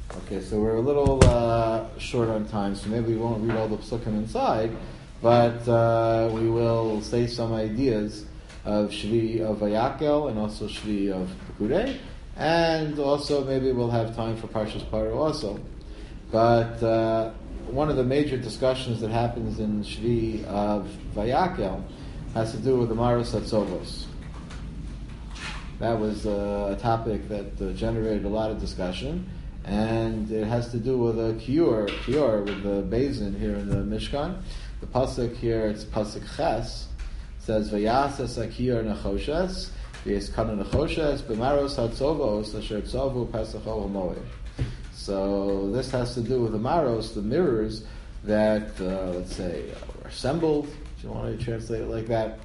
Okay, so we're a little short on time, so maybe we won't read all the psukim inside, but we will say some ideas of Shvi of Vayakel and also Shvi of Pekudei, and also maybe we'll have time for Parshas Paro also. But one of the major discussions that happens in Shvi of Vayakel has to do with the Maros Hatzovos. That was a topic that generated a lot of discussion, and it has to do with a kiyur with the bezin here in the Mishkan. The pasuk here, it's pasuk ches, says vayasas akiyur nechoshes v'yeskanu nechoshes b'maros hatzovos asher tzovu pesach ol hamoed. So this has to do with the maros, the mirrors that let's say were assembled. If you want to translate it like that.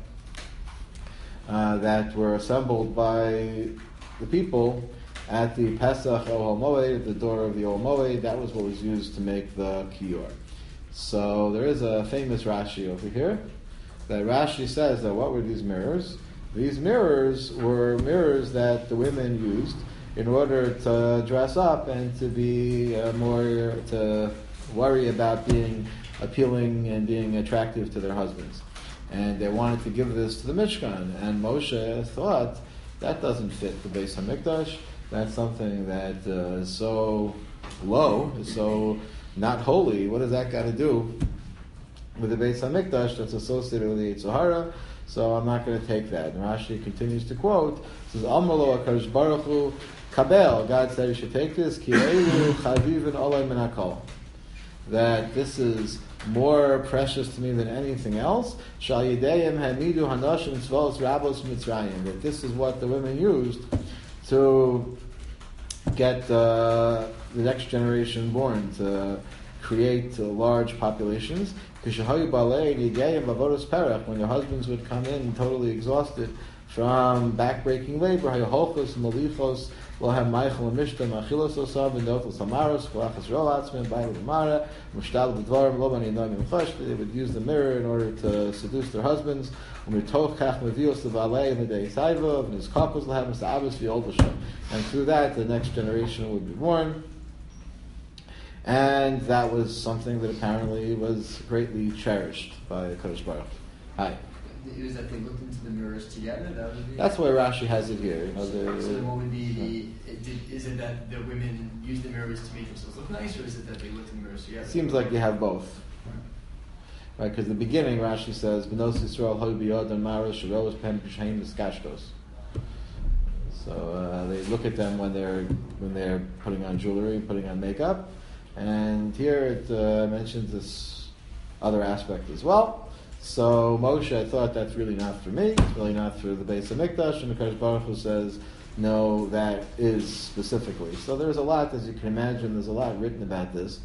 That were assembled by the people at the Pesach Ohel Moed, at the door of the Ohel Moed. That was what was used to make the kiyur. So there is a famous Rashi over here. That Rashi says that what were these mirrors? These mirrors were mirrors that the women used in order to dress up and to be to worry about being appealing and being attractive to their husbands. And they wanted to give this to the Mishkan. And Moshe thought, that doesn't fit the Beis HaMikdash. That's something that is so low, is so not holy. What does that got to do with the Beis HaMikdash that's associated with the Yetzer Hara? So I'm not going to take that. And Rashi continues to quote, says, Amalo HaKadosh Baruch Hu Kabel. God said you should take this. Ki eilu chavivin olay min hakol. That this is more precious to me than anything else. Shal yidayim hamidu hanashim tzvos rabos mitzrayim. That this is what the women used to get the next generation born, to create large populations. When their husbands would come in totally exhausted from backbreaking labor, will have Michael and Mishta, Machilos Osab, and Dothel Samaros, Kolachas Roatzman, Bail Mara, Mushtal Bidvar, Lobani Nagim Chosh. They would use the mirror in order to seduce their husbands. And through that, the next generation would be born. And that was something that apparently was greatly cherished by Kadosh Baruch. Hi. It was that they looked into the mirrors together? That's why Rashi has it here. So then what would be is it that the women use the mirrors to make themselves look nice, or is it that they looked in the mirrors together? It seems like you have both. Right, because the beginning, Rashi says, B'nos Yisrael hoi biyod and maros sheros pen k'shaim miskashtos. So they look at them when they're putting on jewelry, putting on makeup, and here it mentions this other aspect as well. So Moshe, I thought that's really not for me. It's really not for the Beis HaMikdash. And the Kadosh Baruch Hu says, no, that is specifically. So there's a lot, as you can imagine, there's a lot written about this.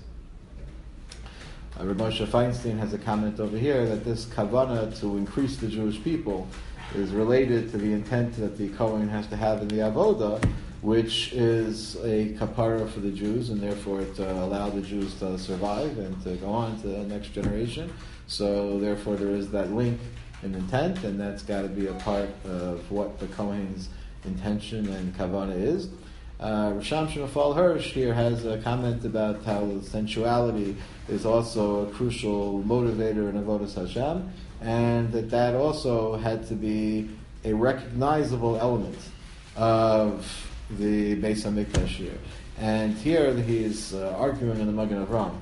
Rav Moshe Feinstein has a comment over here that this kavanah to increase the Jewish people is related to the intent that the Kohen has to have in the Avodah, which is a kapara for the Jews, and therefore to allow the Jews to survive and to go on to the next generation. So therefore there is that link in intent, and that's got to be a part of what the Kohen's intention and kavanah is. Risham Shnafal Hirsch here has a comment about how sensuality is also a crucial motivator in Avodas Hashem, and that also had to be a recognizable element of the Beis HaMikdash here. And here he's arguing in the Magen Avraham,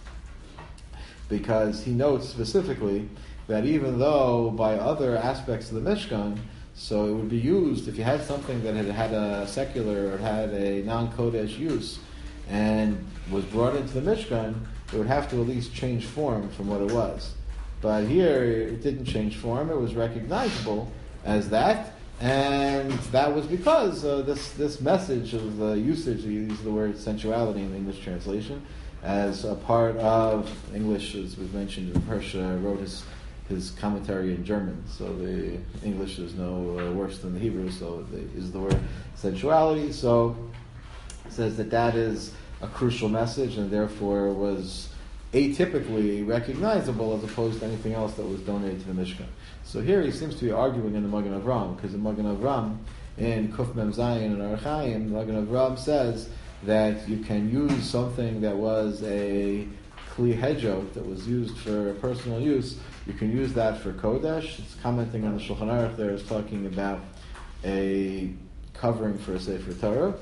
because he notes specifically that even though by other aspects of the Mishkan, so it would be used, if you had something that had a secular or had a non-Kodesh use and was brought into the Mishkan, it would have to at least change form from what it was. But here, it didn't change form, it was recognizable as that, and that was because this message of the usage, you use the word sensuality in the English translation, as a part of English, as was mentioned, Hirsch wrote his commentary in German, so the English is no worse than the Hebrew, so they use the word sensuality. So it says that is a crucial message, and therefore was atypically recognizable as opposed to anything else that was donated to the Mishkan. So here he seems to be arguing in the Magen Avraham, because the Magen Avraham in Kuf Mem Zayin and Archaim, the Magen Avraham says that you can use something that was a kli hedjot, that was used for personal use, you can use that for kodesh. It's commenting on the Shulchan Aruch there, is talking about a covering for a Sefer Torah.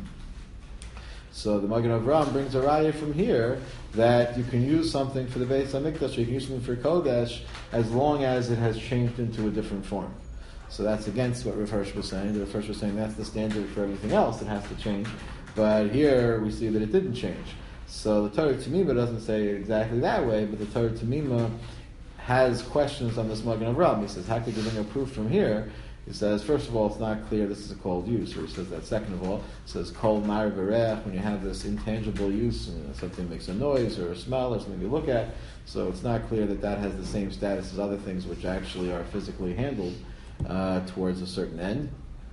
So the Magen Avraham brings a raya from here that you can use something for the Beis HaMikdash, or you can use something for Kodesh, as long as it has changed into a different form. So that's against what Rav Hirsch was saying. Rav Hirsch was saying that's the standard for everything else, it has to change. But here we see that it didn't change. So the Torah Tamima doesn't say it exactly that way, but the Torah Tamima has questions on this Magen Avraham. He says, how could you bring a proof from here? He says, first of all, it's not clear this is a cold use, or he says that. Second of all, it says kol mar v'reach, when you have this intangible use, something makes a noise or a smell or something you look at, so it's not clear that that has the same status as other things which actually are physically handled towards a certain end.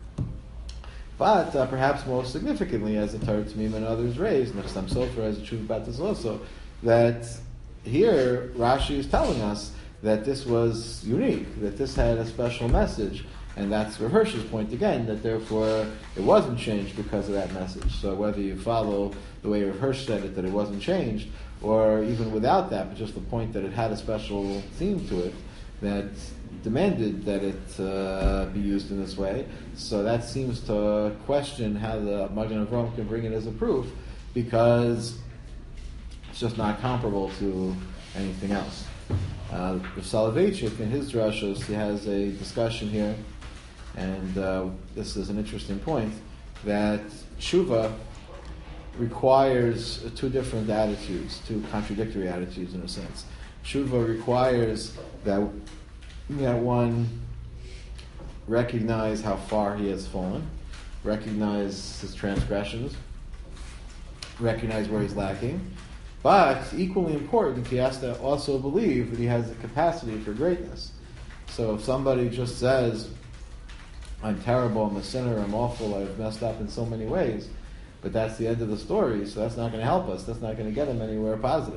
But perhaps most significantly, as the Torah Tamim and others raised, Nechsam Sofer has a truth about this also, that here Rashi is telling us that this was unique, that this had a special message. And that's Rav Hirsch's point again, that therefore it wasn't changed because of that message. So whether you follow the way Rav Hirsch said it, that it wasn't changed, or even without that, but just the point that it had a special theme to it that demanded that it be used in this way, so that seems to question how the Magen Avraham can bring it as a proof, because it's just not comparable to anything else. Rav Soloveitchik, in his drashos, he has a discussion here, and this is an interesting point, that tshuva requires two different attitudes, two contradictory attitudes in a sense. Tshuva requires that one recognize how far he has fallen, recognize his transgressions, recognize where he's lacking, but equally important, he has to also believe that he has the capacity for greatness. So if somebody just says, I'm terrible, I'm a sinner, I'm awful, I've messed up in so many ways, but that's the end of the story, so that's not going to help us, that's not going to get him anywhere positive.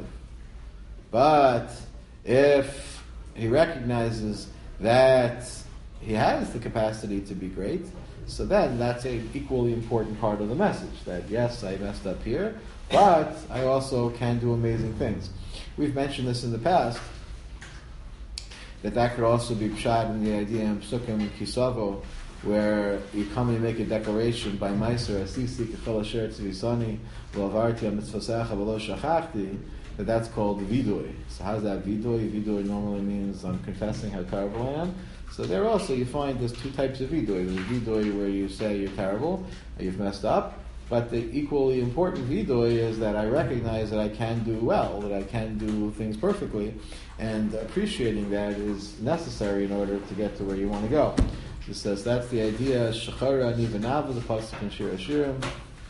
But if he recognizes that he has the capacity to be great, so then that's an equally important part of the message, that yes, I messed up here, but I also can do amazing things. We've mentioned this in the past, that could also be pshat in the idea in Psukim Kisavo, where you come and make a declaration by Meiser, Asisi kechol asher tzvisani, v'avarti ha-mitzvosecha v'lo shachachti, that's called vidui. So how's that vidui? Vidui normally means I'm confessing how terrible I am. So there also you find there's two types of vidui. There's vidui where you say you're terrible, you've messed up, but the equally important vidui is that I recognize that I can do well, that I can do things perfectly, and appreciating that is necessary in order to get to where you want to go. He says that's the idea, Shechara ani v'nava, the pasuk in Shir Hashirim,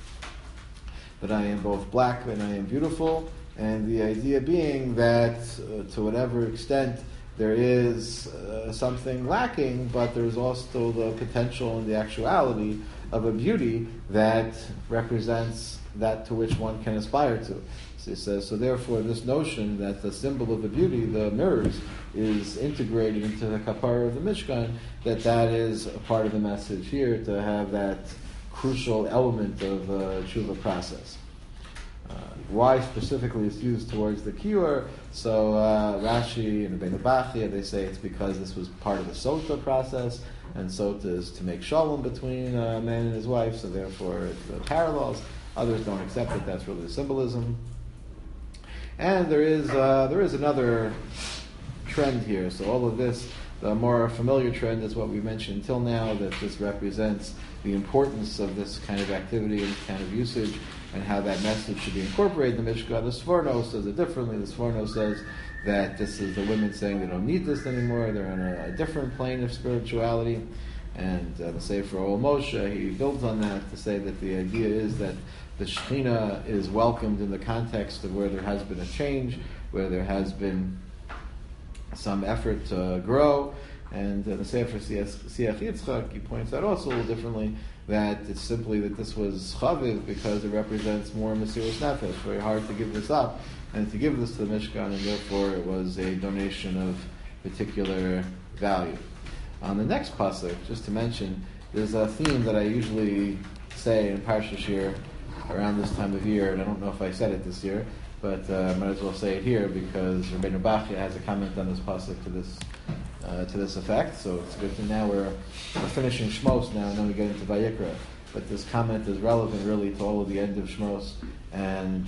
that I am both black and I am beautiful, and the idea being that to whatever extent there is something lacking, but there's also the potential and the actuality of a beauty that represents that to which one can aspire to. So he says, so therefore this notion that the symbol of the beauty, the mirrors, is integrated into the kapara of the Mishkan, that is a part of the message here, to have that crucial element of the tshuva process. Why specifically it's used towards the kior? So Rashi and the Bein Bachia, they say it's because this was part of the sota process, and sota is to make shalom between a man and his wife, so therefore it parallels. Others don't accept it, that's really the symbolism. And there is another trend here. So all of this, the more familiar trend is what we mentioned until now, that this represents the importance of this kind of activity and this kind of usage, and how that message should be incorporated in the Mishkan. The Sforno says it differently. The Sforno says that this is the women saying they don't need this anymore, they're on a different plane of spirituality. And the Sefer Ol Moshe, he builds on that to say that the idea is that the Shekhinah is welcomed in the context of where there has been a change, where there has been some effort to grow. And the Sefer Siach Yitzchak, he points out also a little differently, that it's simply that this was chaviv because it represents more Mesiras Nefesh, very hard to give this up, and to give this to the Mishkan, and therefore it was a donation of particular value. On the next pasuk, just to mention, there's a theme that I usually say in Parsha Shir, around this time of year, and I don't know if I said it this year, but I might as well say it here because Rabbeinu Bachya has a comment on this pasuk to this effect. So it's good to now we're finishing Shmos now, and then we get into Vayikra. But this comment is relevant really to all of the end of Shmos and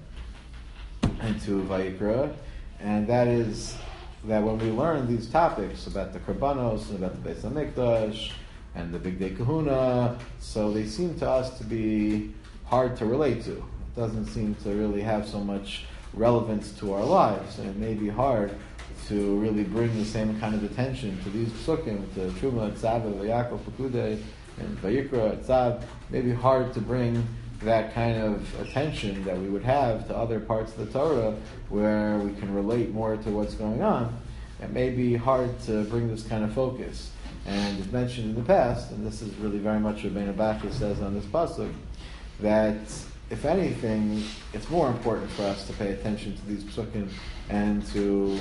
to Vayikra, and that is that when we learn these topics about the Karbanos and about the Beis HaMikdash and the Big Day Kahuna, so they seem to us to be hard to relate to. It doesn't seem to really have so much relevance to our lives, and it may be hard to really bring the same kind of attention to these psukim, to Truma, Tzav, Vayakov, Pekudei, and Vayikra, Tzav. It may be hard to bring that kind of attention that we would have to other parts of the Torah where we can relate more to what's going on. It may be hard to bring this kind of focus. And as mentioned in the past, and this is really very much what Rabbeinu Bachya says on this pasuk, that if anything, it's more important for us to pay attention to these psukim and to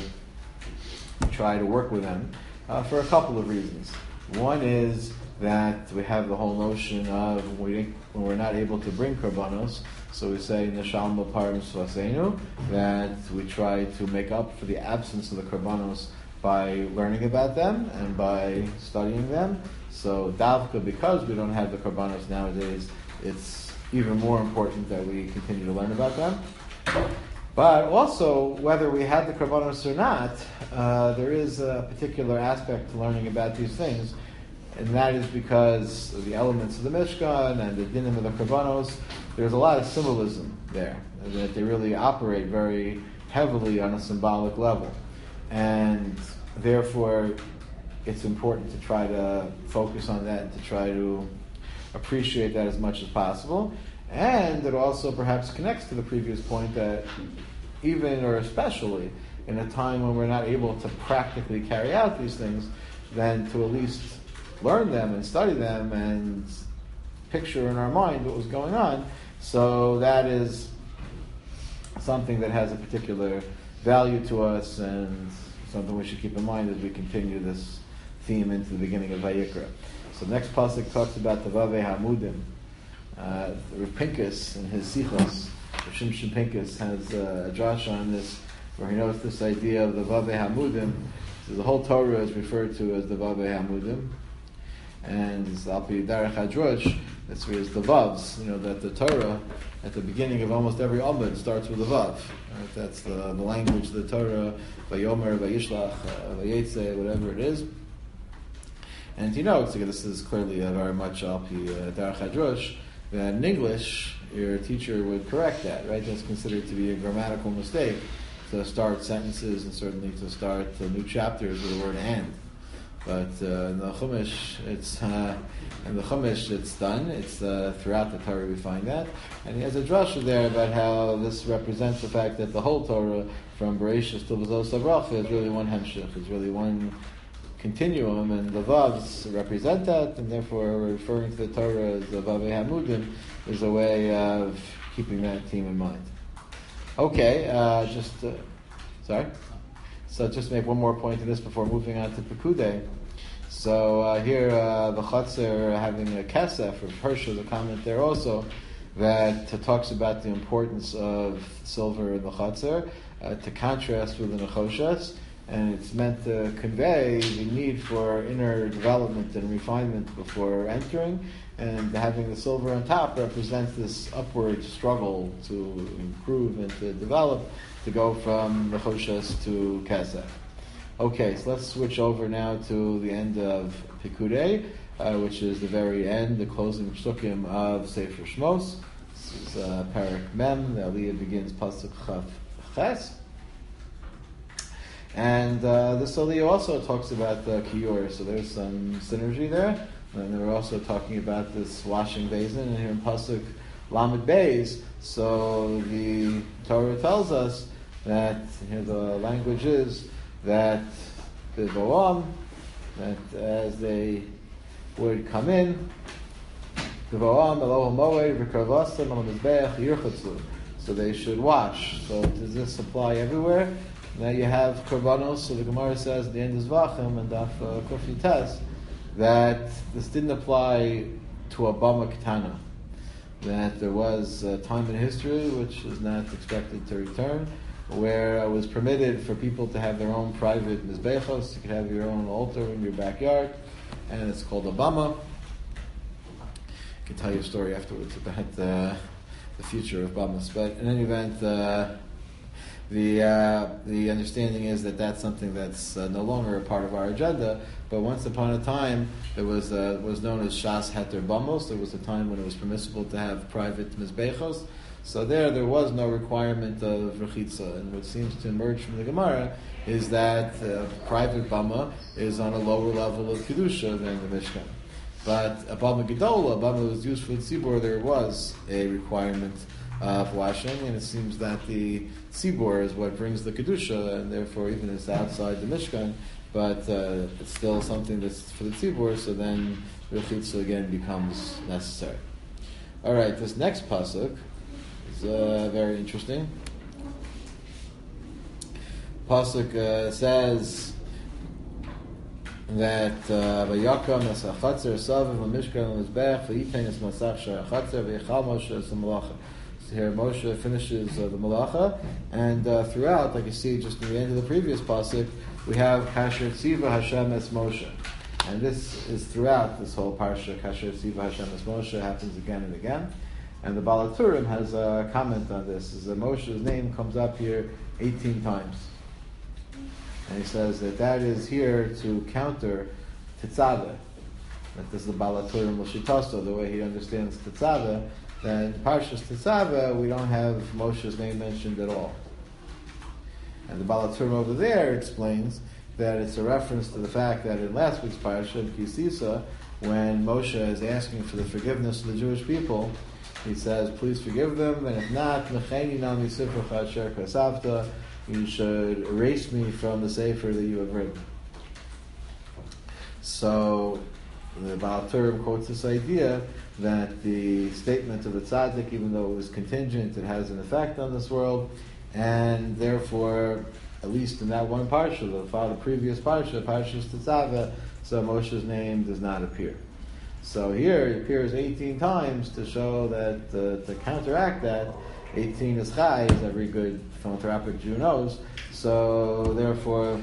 try to work with them for a couple of reasons. One is that we have the whole notion of when we're not able to bring karbanos, so we say Neshal Parim Svasenu, that we try to make up for the absence of the karbanos by learning about them and by studying them. So davka, because we don't have the karbanos nowadays, it's even more important that we continue to learn about them. But also, whether we had the karbanos or not, there is a particular aspect to learning about these things, and that is because of the elements of the Mishkan and the dinim of the karbanos. There's a lot of symbolism there, that they really operate very heavily on a symbolic level. And therefore, it's important to try to focus on that and to try to appreciate that as much as possible. And it also perhaps connects to the previous point that even or especially in a time when we're not able to practically carry out these things, then to at least learn them and study them and picture in our mind what was going on. So that is something that has a particular value to us and something we should keep in mind as we continue this theme into the beginning of Vayikra. So the next pasuk talks about the Vavei Hamudim. Rav Pinkus in his Sichos, Shimshon Pinkus has a drash on this, where he notes this idea of the Vavei Hamudim. So the whole Torah is referred to as the Vavei Hamudim, and Alpi Derech Hadrosh, that's where it's the Vavs. You know that the Torah at the beginning of almost every Amud starts with a Vav. Right? That's the language of the Torah, Vayomer, Vayishlach, Vayetze, whatever it is. And this is clearly very much Alpi Derech Hadrosh, that in English, your teacher would correct that, right? That's considered to be a grammatical mistake to start sentences and certainly to start new chapters with the word "and." But in the Chumash, it's done. It's throughout the Torah we find that, and he has a drasha there about how this represents the fact that the whole Torah, from Bereshis to V'zos HaBracha, is really one hemshich, is really one continuum, and the Vavs represent that, and therefore referring to the Torah as the Vavei Hamudim is a way of keeping that theme in mind. Okay, sorry? So just make one more point to this before moving on to Pekudei. So here the Chatzar having a Kesef, or Hershel, the comment there also, that talks about the importance of silver in the Chatzar, to contrast with the Nechoshes, and it's meant to convey the need for inner development and refinement before entering, and having the silver on top represents this upward struggle to improve and to develop, to go from Nechoshes to Kesef. Okay, so let's switch over now to the end of Pekudei, which is the very end, the closing psukim of Sefer Shmos. This is Parak Mem. The Aliyah begins Pasuk Chaf Ches. And this Aliyah also talks about the Kiyor, so there's some synergy there. And they were also talking about this washing basin, and here in Pasuk Lamed Beis, so the Torah tells us that here the language is that Bivoam, that as they would come in, Bivoam Elohim Moed V'Karvasam Al Mizbeach Yirchatzlu, so they should wash. So does this apply everywhere? Now you have Karbanos, so the Gemara says at the end is Vachim and Daf Kofi Tes, that this didn't apply to a Bama Ketana. that there was a time in history which is not expected to return, where it was permitted for people to have their own private mizbechos. You could have your own altar in your backyard, and it's called a bama. I can tell you a story afterwards about the future of bamas. But in any event, the understanding is that that's something that's no longer a part of our agenda. But once upon a time, there was known as Shas Heter Bamos. There was a time when it was permissible to have private mizbechos. So there was no requirement of rechitza. And what seems to emerge from the Gemara is that private bama is on a lower level of kedusha than the Mishkan. But a bama gedola, a bama that was used for the tzibur, there was a requirement of washing, and it seems that the tzibur is what brings the kedusha, and therefore even it's outside the Mishkan, but it's still something that's for the tzibur. So then rechitza again becomes necessary. All right, this next pasuk is very interesting. Pasuk says that Vayakam es hachatzer saviv hamishkan l'mizbech v'yitein es masach shar hachatzer v'yichal Moshe es ha'malacha. So here Moshe finishes the malacha, and throughout, like you see just near the end of the previous pasuk, we have Kasher Tziva Hashem es Moshe, and this is throughout this whole parsha. Kasher Tziva Hashem es Moshe happens again and again, and the Baal HaTurim has a comment on this. Is that Moshe's name comes up here 18 times. And he says that is here to counter Tetzaveh. That this is the Baal HaTurim L'Shitaso, the way he understands Tetzaveh. That in Parshas Tetzaveh, we don't have Moshe's name mentioned at all. And the Baal HaTurim over there explains that it's a reference to the fact that in last week's Parsha, in Kisisa, when Moshe is asking for the forgiveness of the Jewish people, he says, please forgive them, and if not, Mecheni nami sifrecha asher kasavta, you should erase me from the Sefer that you have written. So the Baal HaTurim quotes this idea that the statement of the tzaddik, even though it was contingent, it has an effect on this world, and therefore, at least in that one parsha, the previous parsha, Parshas Tetzaveh, so Moshe's name does not appear. So here it appears 18 times to show that, to counteract that, 18 is chai, as every good philanthropic Jew knows. So therefore,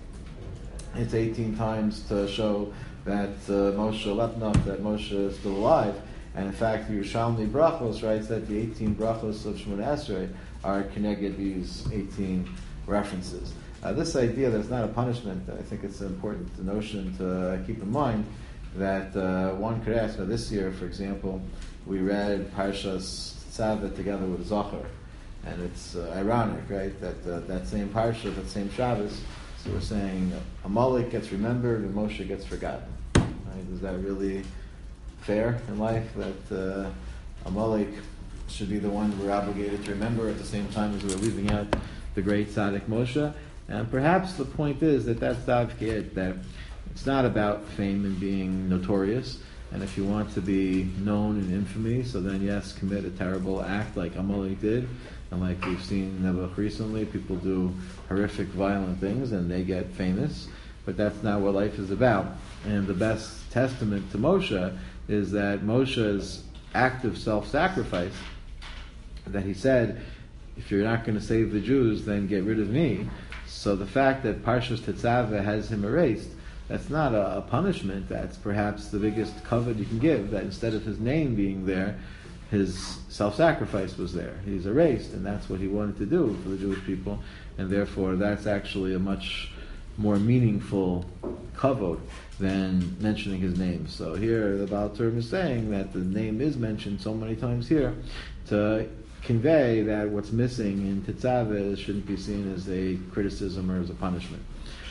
it's 18 times to show that Moshe Lepnach, that Moshe is still alive. And in fact, the Yerushalmi Brachos writes that the 18 Brachos of Shemona Esrei are connected these 18 references. This idea that it's not a punishment, I think it's an important notion to keep in mind, that one could ask. Now this year, for example, we read Parshas Tetzaveh together with Zohar, and it's ironic, right, that that same Parsha, that same Shabbos, so we're saying Amalek gets remembered and Moshe gets forgotten. Right? Is that really fair in life, that Amalek should be the one we're obligated to remember at the same time as we're leaving out the great Tzaddik Moshe? And perhaps the point is that that's Davke, that it's not about fame and being notorious, and if you want to be known in infamy, so then yes, commit a terrible act like Amalek did, and like we've seen Nebuch recently, people do horrific, violent things and they get famous, but that's not what life is about. And the best testament to Moshe is that Moshe's act of self-sacrifice, that he said, if you're not going to save the Jews, then get rid of me. So the fact that Parshas Tetzaveh has him erased, that's not a punishment. That's perhaps the biggest kavod you can give, that instead of his name being there, his self-sacrifice was there. He's erased, and that's what he wanted to do for the Jewish people, and therefore that's actually a much more meaningful kavod than mentioning his name. So here the Baal HaTurim is saying that the name is mentioned so many times here to convey that what's missing in Tetzaveh shouldn't be seen as a criticism or as a punishment.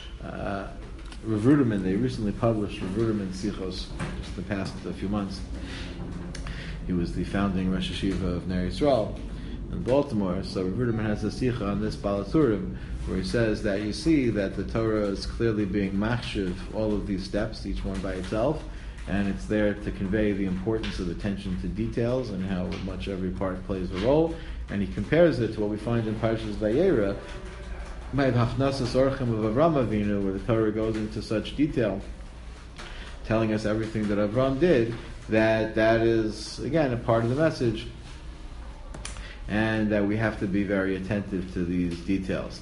Rav Ruderman, they recently published Rav Ruderman Sichos just the past few months. He was the founding Rosh Hashiva of Ner Yisrael in Baltimore. So Rav Ruderman has a Sicha on this Baal HaTurim, where he says that you see that the Torah is clearly being machshiv all of these steps, each one by itself, and it's there to convey the importance of attention to details and how much every part plays a role. And he compares it to what we find in Parshas Vayera, by the Hachnasas Orchim of Avram Avinu, where the Torah goes into such detail, telling us everything that Avram did, that is, again, a part of the message, and that we have to be very attentive to these details.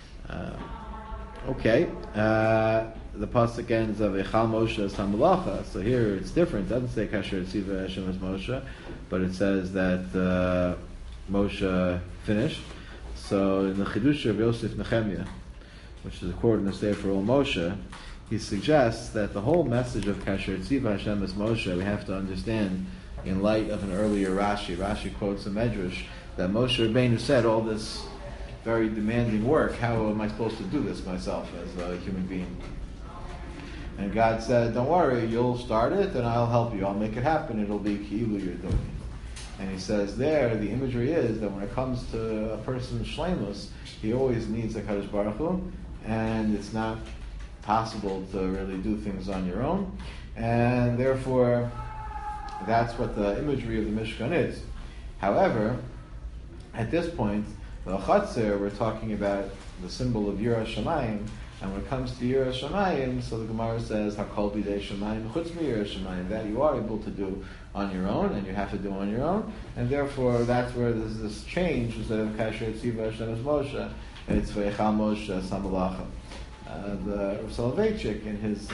The pasuk ends of Echal Moshe as Hamalacha. So here it's different. It doesn't say Kasher Tziva Hashem as Moshe, but it says that Moshe finished. So in the Chidush of Yosef Nehemiah, which is according to Sefer Ol Moshe, he suggests that the whole message of Kasher Tziva Hashem as Moshe we have to understand in light of an earlier Rashi. Rashi quotes a Medrash that Moshe Rabbeinu said all this very demanding work. How am I supposed to do this myself as a human being? And God said, don't worry, you'll start it and I'll help you. I'll make it happen. It'll be ki'ilu you're doing it. And he says there, the imagery is that when it comes to a person's shleimus, he always needs a Kadosh Baruch Hu, and it's not possible to really do things on your own. And therefore, that's what the imagery of the Mishkan is. However, at this point, the Chatzer, we're talking about the symbol of Yirah Shamayim, and when it comes to Yirah Shamayim, so the Gemara says, Hakol bidei Shamayim, chutz Yirah Shamayim, that you are able to do on your own, and you have to do on your own, and therefore that's where there's this change, instead of Kasher Tziva Hashem as Moshe, it's Veichal Moshe Samalacha. The Rav Soloveitchik, in his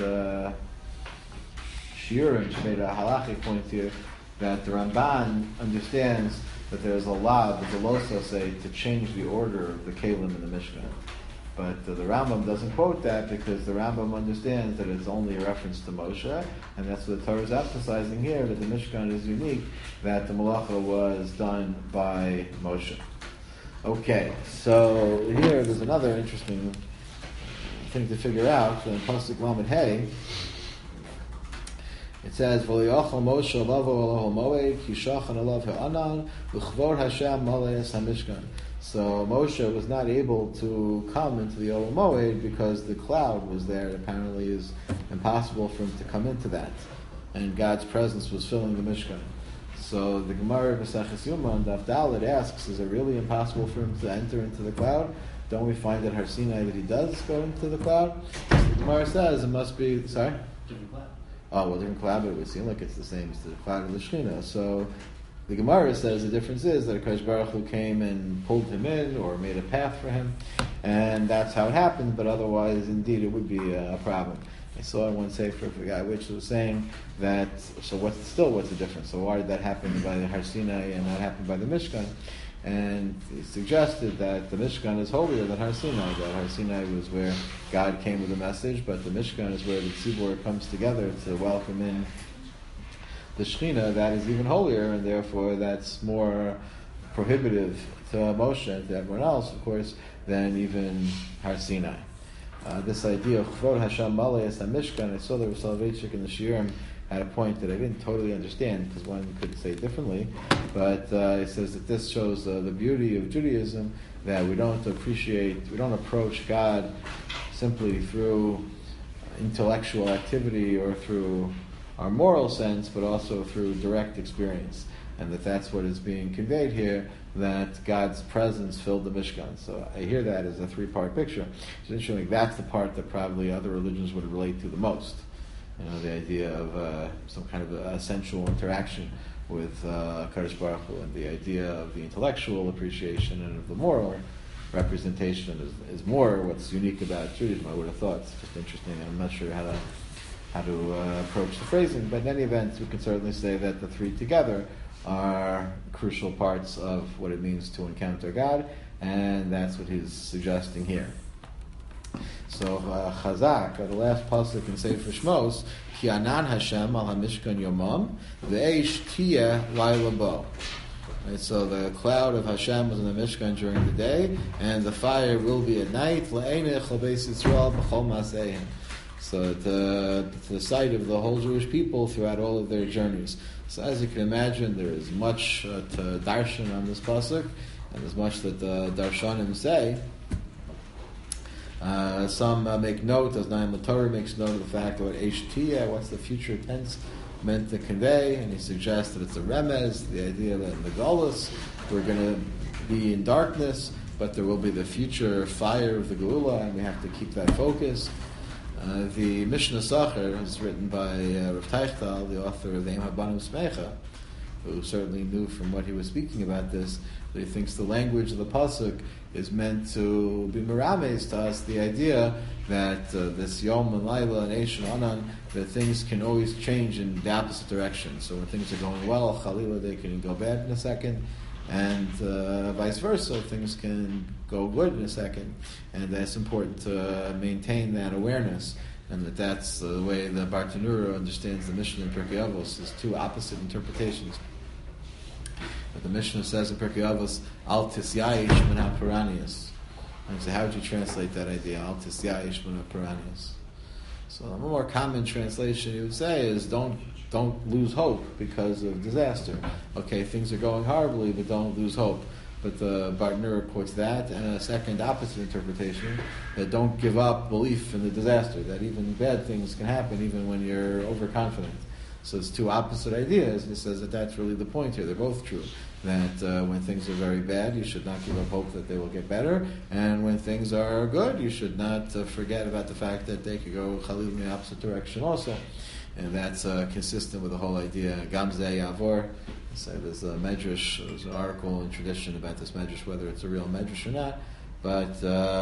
Shiurim, she made a halachic point here, that the Ramban understands that there's a law, there's a losa say, to change the order of the Kalim in the Mishkan. But the Rambam doesn't quote that because the Rambam understands that it's only a reference to Moshe, and that's what the Torah is emphasizing here, that the Mishkan is unique, that the Malacha was done by Moshe. Okay, so here there's another interesting thing to figure out. In Pasuk Lamed Hey, it says, "V'liachal Moshe lavo Elohim moed ki shachan alav ha'anan v'chvor Hashem malayas hamishkan." So Moshe was not able to come into the Olam Moed because the cloud was there. It apparently is impossible for him to come into that, and God's presence was filling the Mishkan. So the Gemara of Maseches Yoma on Daf Dalet asks, is it really impossible for him to enter into the cloud? Don't we find at Har Sinai that he does go into the cloud? So the Gemara says it must be, sorry? Different cloud. Oh, well, different cloud, but it would seem like it's the same as the cloud of the Shekhinah. So the Gemara says the difference is that Akash Baruch Hu came and pulled him in or made a path for him, and that's how it happened, but otherwise, indeed, it would be a problem. I saw one sefer, I forgot which, was saying that, so what's the difference? So why did that happen by the Har Sinai and not happen by the Mishkan? And he suggested that the Mishkan is holier than Har Sinai, that Har Sinai was where God came with a message, but the Mishkan is where the Tzibur comes together to welcome in the Shekhinah. That is even holier, and therefore that's more prohibitive to Moshe and to everyone else, of course, than even Har Sinai. This idea of Chvod Hashem Malayas HaMishkan, I saw the Rav Soloveitchik in the Shiurim had a point that I didn't totally understand, because one could say it differently, but it says that this shows the beauty of Judaism, that we don't approach God simply through intellectual activity or through our moral sense, but also through direct experience, and that's what is being conveyed here, that God's presence filled the Mishkan. So I hear that as a three-part picture. It's interesting, that's the part that probably other religions would relate to the most. You know, the idea of some kind of a sensual interaction with Kadosh Baruch Hu, and the idea of the intellectual appreciation and of the moral representation is more what's unique about Judaism. I would have thought. It's just interesting. I'm not sure how to approach the phrasing, but in any event, we can certainly say that the three together are crucial parts of what it means to encounter God, and that's what he's suggesting here. So Chazak, the last pasuk in Sefer Shmos, Ki anan Hashem al hamishkan yomam ve'eish tiyeh layla bo. Right, so the cloud of Hashem was in the Mishkan during the day, and the fire will be at night. Le'enech lebeis Yisrael b'chol ma'aseihem. So to the sight of the whole Jewish people throughout all of their journeys. So as you can imagine, there is much to darshan on this pasuk, and there's much that the darshanim say. Some make note, as Naim Torah makes note of the fact that what Eish what's the future tense meant to convey, and he suggests that it's a remez, the idea that in the Golus we're going to be in darkness, but there will be the future fire of the Geula, and we have to keep that focus. The Mishnah Sacher is written by Rav Teichtal, the author of the Ein Habanim Smecha, who certainly knew from what he was speaking about this, that he thinks the language of the pasuk is meant to be merames to us the idea that this Yom and Laila and Eish and Anan, that things can always change in the opposite direction. So when things are going well, Chalila, they can go bad in a second, and vice versa, things can go good in a second. And that's important to maintain that awareness, and that's the way the Bartanura understands the Mishnah in Pirkei Avos, is two opposite interpretations. But the Mishnah says in Pirkei Avos, Al tisyayish min ha-piranius. And so how would you translate that idea, Al tisyayish min ha-piranius? So a more common translation you would say is don't lose hope because of disaster. Okay, things are going horribly, but don't lose hope. But the Bartanura quotes that, and a second opposite interpretation, that don't give up belief in the disaster, that even bad things can happen even when you're overconfident. So it's two opposite ideas, and he says that that's really the point here. They're both true. That when things are very bad, you should not give up hope that they will get better, and when things are good, you should not forget about the fact that they could go chalil in the opposite direction also. And that's consistent with the whole idea, Gamzei Yavor. So there's a medrash, there's an article in tradition about this medrash, whether it's a real medrash or not, but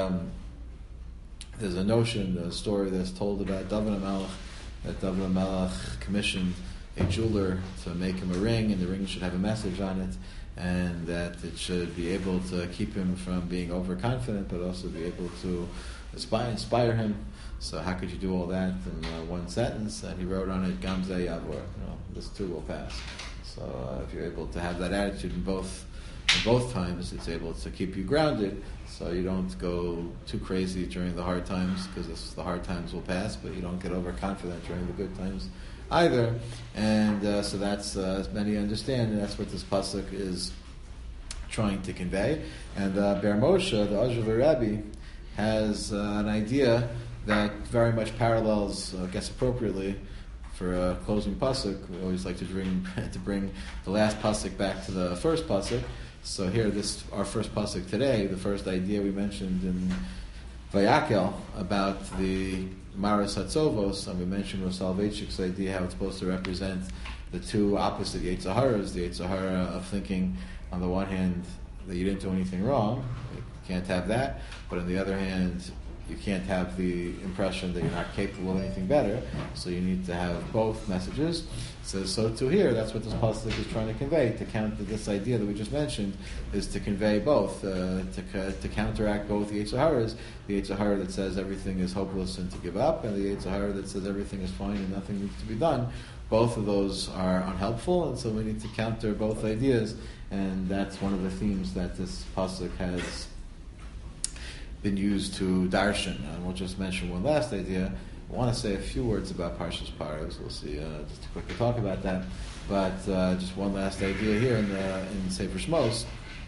there's a notion, a story that's told about David HaMelech, that David HaMelech commissioned a jeweler to make him a ring, and the ring should have a message on it, and that it should be able to keep him from being overconfident, but also be able to inspire him. So how could you do all that in one sentence? And he wrote on it, Gamzei Yavor, this too will pass. So if you're able to have that attitude in both times, it's able to keep you grounded, so you don't go too crazy during the hard times, because the hard times will pass, but you don't get overconfident during the good times either. And so that's, as many understand, and that's what this pasuk is trying to convey. And Ber Moshe, the Ozhever Rebbe, has an idea that very much parallels, I guess appropriately, for a closing pasuk. We always like to bring the last pasuk back to the first pasuk. So here, our first pasuk today, the first idea we mentioned in Vayakel about the Maras Hatzovos, and we mentioned Rav Soloveitchik's idea how it's supposed to represent the two opposite Yetzer Haras, the Yetzer Hara of thinking, on the one hand, that you didn't do anything wrong, you can't have that, but on the other hand, you can't have the impression that you're not capable of anything better, so you need to have both messages. It says, so too here, that's what this pasuk is trying to convey, to counter this idea that we just mentioned, is to convey both, to counteract both the Yetzer Haras, the Yetzer Hara that says everything is hopeless and to give up, and the Yetzer Hara that says everything is fine and nothing needs to be done. Both of those are unhelpful, and so we need to counter both ideas, and that's one of the themes that this pasuk has been used to darshan. And we'll just mention one last idea. I want to say a few words about Parshas Paros. We'll see, just to quickly talk about that. But just one last idea here in Sefer Shmos.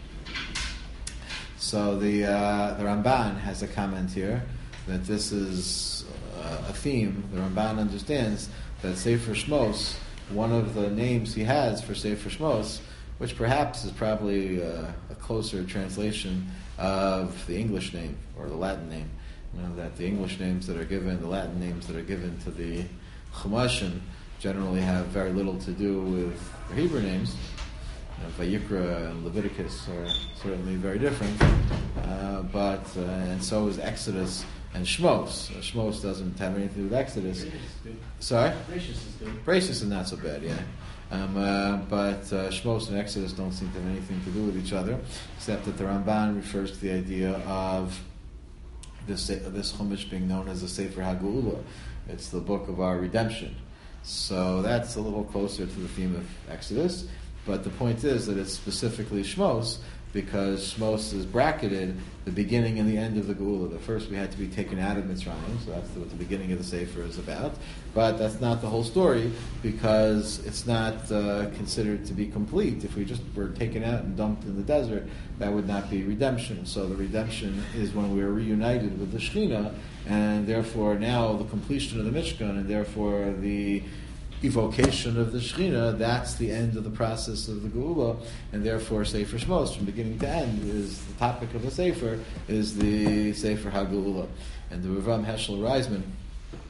So the Ramban has a comment here that this is a theme. The Ramban understands that Sefer Shmos, one of the names he has for Sefer Shmos, which perhaps is probably a closer translation of the English name or the Latin name. That the English names that are given, the Latin names that are given to the Chumashim generally have very little to do with the Hebrew names. Vayikra and Leviticus are certainly very different, but and so is Exodus and Shmos. Shmos doesn't have anything to do with Exodus. Sorry? Gracious is good. Gracious is not so bad, yeah. But Shmos and Exodus don't seem to have anything to do with each other, except that the Ramban refers to the idea of this Chumash being known as the Sefer HaGeula. It's the book of our redemption. So that's a little closer to the theme of Exodus, but the point is that it's specifically Shmos, because Shmos is bracketed the beginning and the end of the Geula. The first we had to be taken out of Mitzrayim, so that's what the beginning of the Sefer is about. But that's not the whole story, because it's not considered to be complete. If we just were taken out and dumped in the desert, that would not be redemption. So the redemption is when we are reunited with the Shekhinah, and therefore now the completion of the Mishkan, and therefore the evocation of the Shekhinah, that's the end of the process of the Geula, and therefore Sefer Shmos, from beginning to end, is the topic of the Sefer, is the Sefer HaGeula. And the Rav Heschel Reisman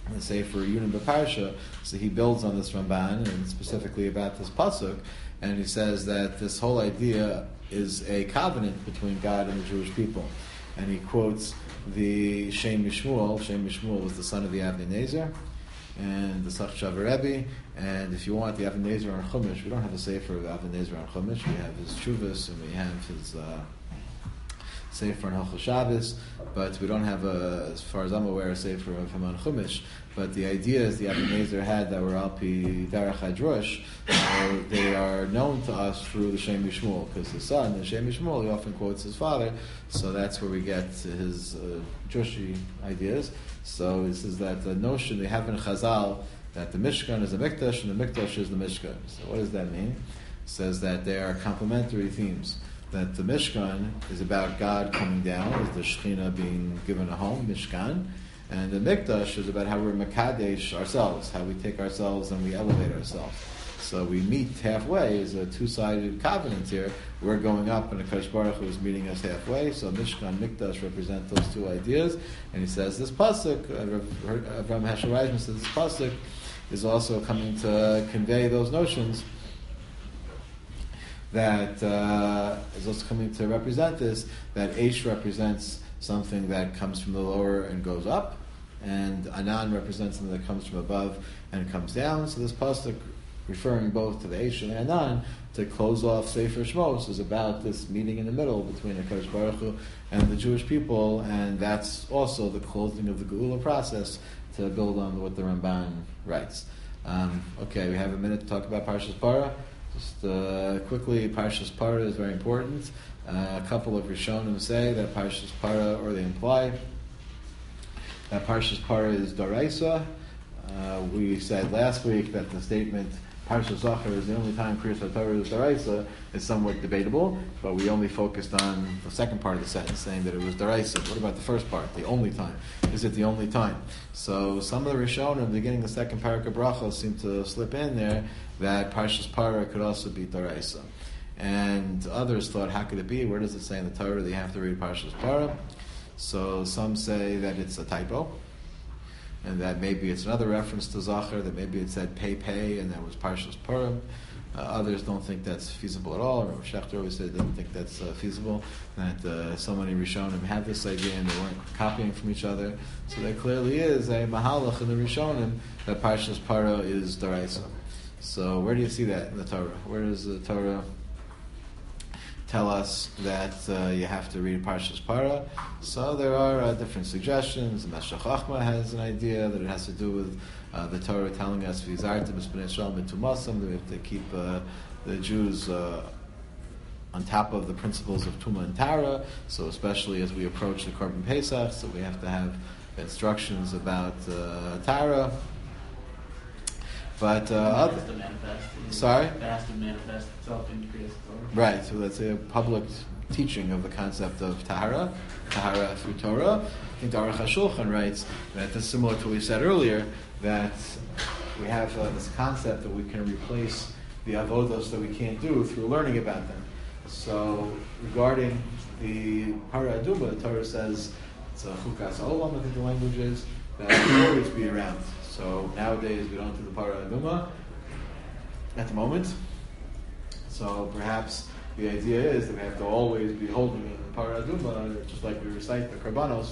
the Sefer Yunim B'Parsha. So he builds on this Ramban, and specifically about this pasuk, and he says that this whole idea is a covenant between God and the Jewish people. And he quotes the Shem Mishmuel. Shem Mishmuel was the son of the Avnei Nezer and the Sachshav Rebbe. And if you want the Avnei Nezer on Chumash, we don't have a Sefer of Avnei Nezer on Chumash. We have his Shuvas and we have his Sefer on Hilchos Shabbos, but we don't have as far as I'm aware, a Sefer of him on Chumash. But the ideas the Avnei Nezer had that were Alpi Derech HaDrush, they are known to us through the Shem Mishmuel, because his son, the Shem Mishmuel, he often quotes his father, so that's where we get his Drushi ideas. So this is that the notion they have in Chazal that the Mishkan is the Mikdash and the Mikdash is the Mishkan. So what does that mean? It says that they are complementary themes. That the Mishkan is about God coming down, as the Shekhinah being given a home, Mishkan, and the Mikdash is about how we're Makadesh ourselves, how we take ourselves and we elevate ourselves. So we meet halfway as a two-sided covenant here. We're going up and the Kadosh Baruch Hu is meeting us halfway. So Mishkan, Mikdash represent those two ideas. And he says this pasuk, Avraham Heschel Reisman says this pasuk is also coming to convey those notions. That is also coming to represent this, that Eish represents something that comes from the lower and goes up, and Anan represents something that comes from above and comes down. So this pasuk, referring both to the Eish and Anan, to close off Sefer Shmos, is about this meeting in the middle between the Kadosh Baruch Hu and the Jewish people, and that's also the closing of the Geula process to build on what the Ramban writes. Okay, we have a minute to talk about Parshas Parah. Just quickly, Parshas Parah is very important. A couple of Rishonim say that Parshas Parah, or they imply that Parshas Parah is Doraisa. We said last week that the statement Parshas Zachar is the only time Kriyas HaTorah is Doraisa is somewhat debatable, but we only focused on the second part of the sentence, saying that it was Doraisa. What about the first part, the only time? Is it the only time? So some of the Rishonim, beginning the second parak of Brachos, seem to slip in there that Parshas Parah could also be Doraisa. And others thought, how could it be? Where does it say in the Torah that you have to read Parshas Parah? So some say that it's a typo, and that maybe it's another reference to Zachar, that maybe it said Pei, and that was Parshas Purim. Others don't think that's feasible at all. Rav Shechter always said they don't think that's feasible, that so many Rishonim had this idea and they weren't copying from each other. So there clearly is a mahalach in the Rishonim that Parshas Parah is Doraisa. So where do you see that in the Torah? Where does the Torah tell us that you have to read Parshas Parah? So there are different suggestions. Meshech Chochmah has an idea that it has to do with the Torah telling us V'zartem es bnei Yisrael mitumasam, that we have to keep the Jews on top of the principles of Tuma and Tara. So especially as we approach the Korban Pesach, so we have to have instructions about Tara. But sorry? It has to manifest itself in Kriyas Torah. Right, so that's a public teaching of the concept of Tahara through Torah. I think the Aruch HaShulchan writes that it's similar to what we said earlier, that we have this concept that we can replace the avodos that we can't do through learning about them. So regarding the Parah Aduma, the Torah says it's a chukas olam, I think the language is, that will always be around. So nowadays we don't do the Parah Aduma at the moment. So perhaps the idea is that we have to always be holding the Parah Aduma, just like we recite the Karbanos,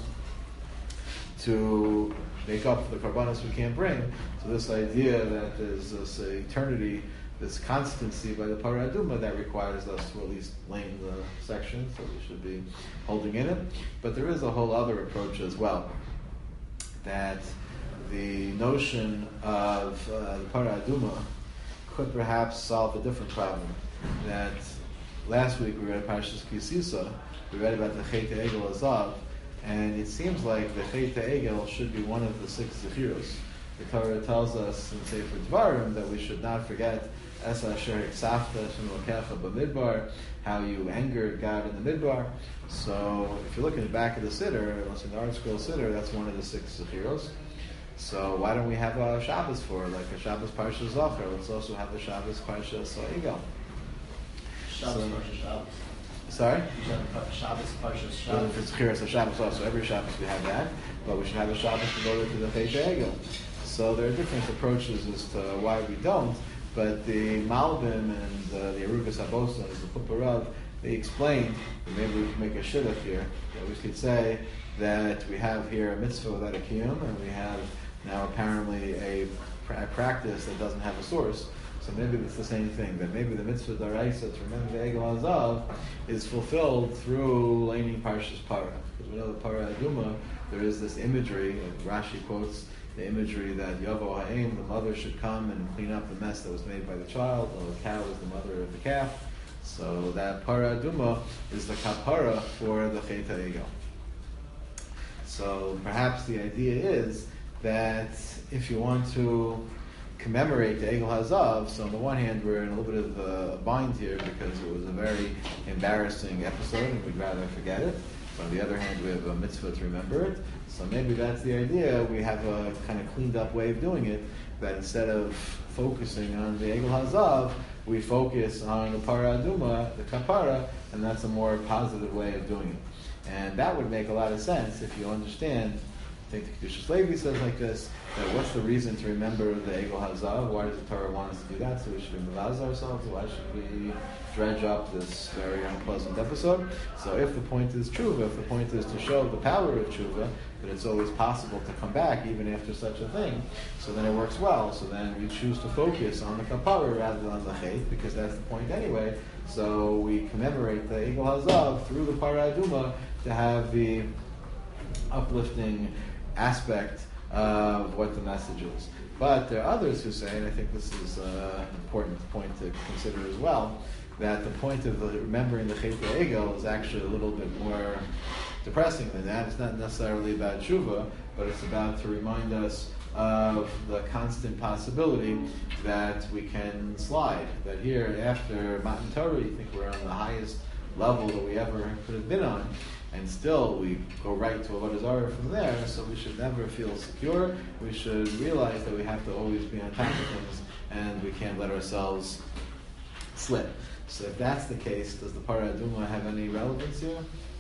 to make up for the Karbanos we can't bring. So this idea that there's this eternity, this constancy by the Parah Aduma, that requires us to at least lane the section, so we should be holding in it. But there is a whole other approach as well, that the notion of the Parah Aduma could perhaps solve a different problem. That last week we read Parshas Kisisa, we read about the Chet Egel Azav, and it seems like the Chet Egel should be one of the 6 Zechiros. The Torah tells us in Sefer Dvarim that we should not forget Es Asher Hiksafta Shem Lokecha B'Midbar, how you angered God in the Midbar. So if you look in the back of the Siddur, unless in the Art Scroll Siddur, that's one of the 6 Zechiros. So why don't we have a Shabbos for it, like a Shabbos Parshas Zachar? Let's also have a Shabbos Parshas Egel. Shabbos Parshas Shabbos. Sorry? You should have Shabbos, Parshas Well, Shabbos. if it's Chiras Shabbos also, every Shabbos we have that, but we should have a Shabbos devoted to the Chet Egel. So there are different approaches as to why we don't, but the Malbim and the Arugas Abosa and the Puparav, they explained, and maybe we can make a shidduch here, that we could say that we have here a mitzvah without a kiyum, and we have now apparently a practice that doesn't have a source. So maybe it's the same thing, that maybe the mitzvah daraisa to remember the Egel Hazav is fulfilled through laning Parshas Para. Because we know the Para Aduma, there is this imagery, Rashi quotes the imagery that Yavo Ha'im, the mother should come and clean up the mess that was made by the child, while the cow is the mother of the calf. So that Para Aduma is the kapara for the Chet Egel. So perhaps the idea is that if you want to commemorate the Egel Hazav, so on the one hand we're in a little bit of a bind here because it was a very embarrassing episode and we'd rather forget it. But on the other hand we have a mitzvah to remember it. So maybe that's the idea. We have a kind of cleaned up way of doing it, that instead of focusing on the Egel Hazav, we focus on the Para Aduma, the Kapara, and that's a more positive way of doing it. And that would make a lot of sense if you understand. I think the Kedushas Levi says like this, that what's the reason to remember the Egel Hazav? Why does the Torah want us to do that? So we should remove ourselves? Why should we dredge up this very unpleasant episode? So if the point is tshuva, if the point is to show the power of tshuva, that it's always possible to come back even after such a thing, so then it works well. So then we choose to focus on the kapara rather than on the chet, because that's the point anyway. So we commemorate the Egel Hazav through the Para Aduma to have the uplifting aspect of what the message is. But there are others who say, and I think this is an important point to consider as well, that the point of remembering the Chet Egel is actually a little bit more depressing than that. It's not necessarily about tshuva, but it's about to remind us of the constant possibility that we can slide. That here, after Matan Torah, you think we're on the highest level that we ever could have been on, and still we go right to Avodah Zarah from there, so we should never feel secure. We should realize that we have to always be on top of things, and we can't let ourselves slip. So if that's the case, does the Para Aduma have any relevance here?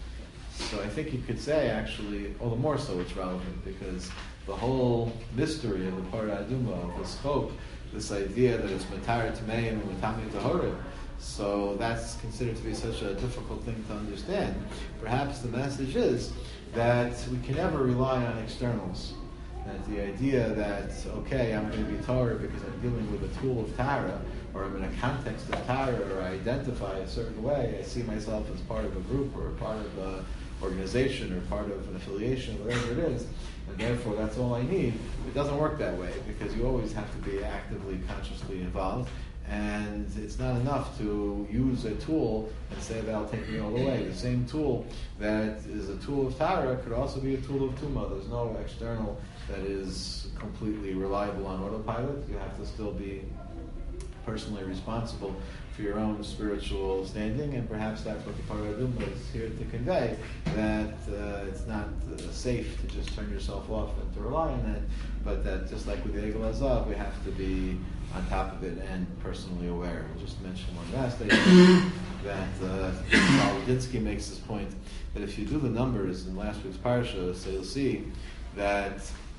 So I think you could say, actually, all the more so it's relevant, because the whole mystery of the Para Aduma, of this hope, this idea that it's Matar Tameim and Matami Tahorim, so that's considered to be such a difficult thing to understand. Perhaps the message is that we can never rely on externals. That the idea that, okay, I'm going to be Torah because I'm dealing with a tool of Tara, or I'm in a context of Tara, or I identify a certain way, I see myself as part of a group, or part of an organization, or part of an affiliation, whatever it is, and therefore that's all I need. It doesn't work that way, because you always have to be actively, consciously involved. And it's not enough to use a tool and say that'll take me all the way. The same tool that is a tool of Tara could also be a tool of Tumah. There's no external that is completely reliable on autopilot. You have to still be personally responsible for your own spiritual standing, and perhaps that's what the Para Aduma is here to convey, that it's not safe to just turn yourself off and to rely on that, but that just like with the Egel Hazav, we have to be on top of it and personally aware. We'll just mention one last thing, that Walodinsky makes this point, that if you do the numbers in last week's parsha, so you'll see that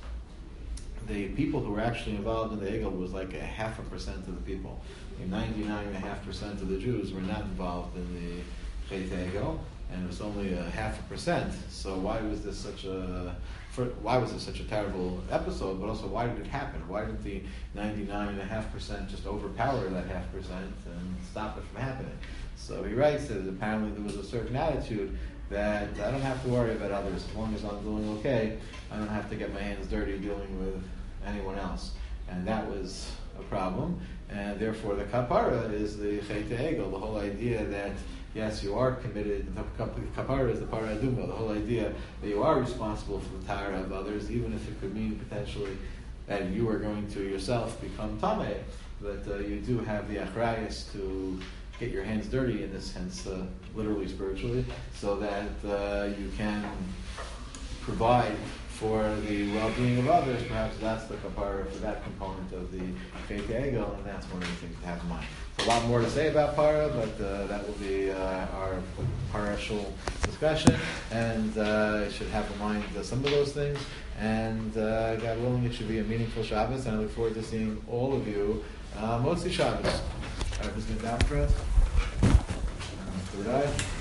the people who were actually involved in the Egel was like 0.5% of the people. 99.5% of the Jews were not involved in the Chet Egel, and it was only 0.5%. So why was this such a terrible episode? But also, why did it happen? Why did the 99.5% just overpower that 0.5% and stop it from happening? So he writes that apparently there was a certain attitude that I don't have to worry about others as long as I'm doing okay. I don't have to get my hands dirty dealing with anyone else, and that was a problem. And therefore, the kapara is the Chet Egel. The whole idea that yes, you are committed. The kapara is the Para Aduma. The whole idea that you are responsible for the tara of others, even if it could mean potentially that you are going to yourself become tameh, but you do have the achrayus to get your hands dirty in this sense, literally spiritually, so that you can provide for the well-being of others. Perhaps that's the kapara for that component of the Chet Egel, and that's one of the things to have in mind. a lot more to say about para, but that will be our partial discussion, and it should have in mind some of those things. And God willing, it should be a meaningful Shabbos, and I look forward to seeing all of you Motzi Shabbos. All right, who's going to down for us? Third eye.